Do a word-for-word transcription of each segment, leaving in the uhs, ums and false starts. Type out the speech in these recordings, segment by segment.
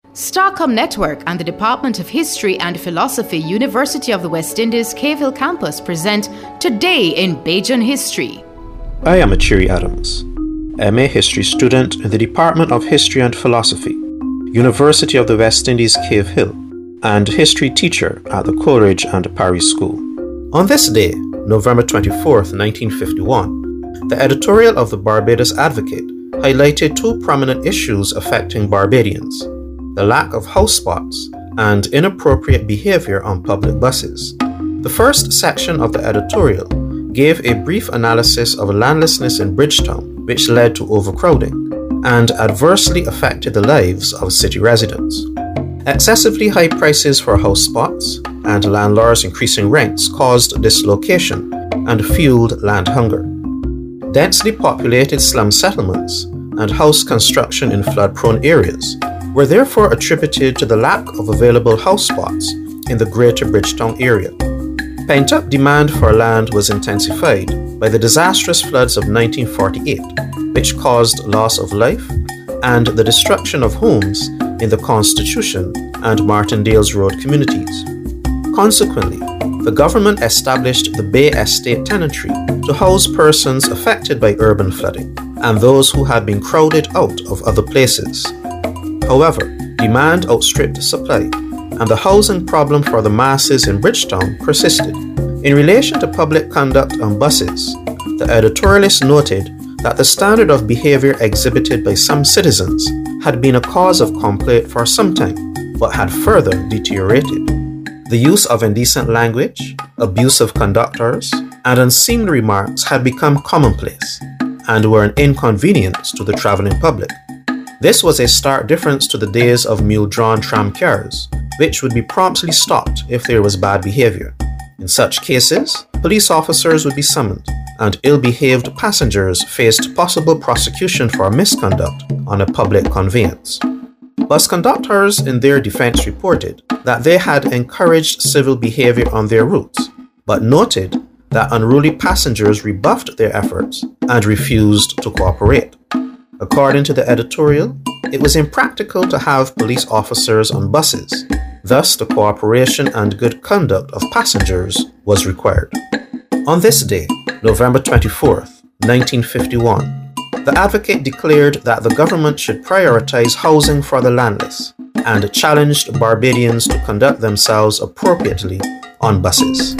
Starcom Network and the Department of History and Philosophy, University of the West Indies, Cave Hill Campus present Today in Bajan History. I am Achiri Adams, M A History student in the Department of History and Philosophy, University of the West Indies, Cave Hill, and history teacher at the Coleridge and Parry School. On this day, November twenty-fourth, nineteen fifty-one, the editorial of the Barbados Advocate highlighted two prominent issues affecting Barbadians: the lack of house spots and inappropriate behavior on public buses. The first section of the editorial gave a brief analysis of landlessness in Bridgetown, which led to overcrowding and adversely affected the lives of city residents. Excessively high prices for house spots and landlords increasing rents caused dislocation and fueled land hunger. Densely populated slum settlements and house construction in flood-prone areas were therefore attributed to the lack of available house spots in the greater Bridgetown area. Pent-up demand for land was intensified by the disastrous floods of nineteen forty-eight, which caused loss of life and the destruction of homes in the Constitution and Martindale's Road communities. Consequently, the government established the Bay Estate Tenantry to house persons affected by urban flooding and those who had been crowded out of other places. However, demand outstripped supply, and the housing problem for the masses in Bridgetown persisted. In relation to public conduct on buses, the editorialist noted that the standard of behavior exhibited by some citizens had been a cause of complaint for some time, but had further deteriorated. The use of indecent language, abuse of conductors, and unseemly remarks had become commonplace and were an inconvenience to the traveling public. This was a stark difference to the days of mule-drawn tram cars, which would be promptly stopped if there was bad behavior. In such cases, police officers would be summoned, and ill-behaved passengers faced possible prosecution for misconduct on a public conveyance. Bus conductors in their defense reported that they had encouraged civil behavior on their routes, but noted that unruly passengers rebuffed their efforts and refused to cooperate. According to the editorial, it was impractical to have police officers on buses. Thus, the cooperation and good conduct of passengers was required. On this day, November twenty-fourth, nineteen fifty-one, the Advocate declared that the government should prioritize housing for the landless and challenged Barbadians to conduct themselves appropriately on buses.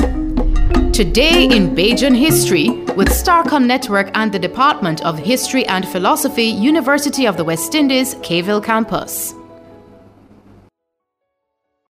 Today in Bajan History with Starcom Network and the Department of History and Philosophy, University of the West Indies, Cave Hill Campus.